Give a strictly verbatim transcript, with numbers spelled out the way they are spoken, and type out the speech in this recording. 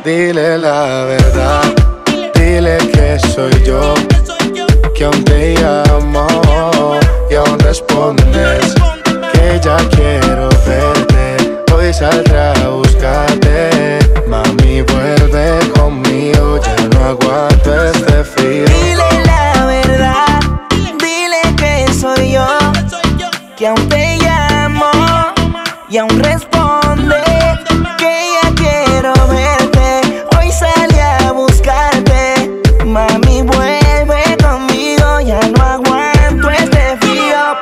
Dile la verdad, dile que soy yo, que aún te llamo y aún responde.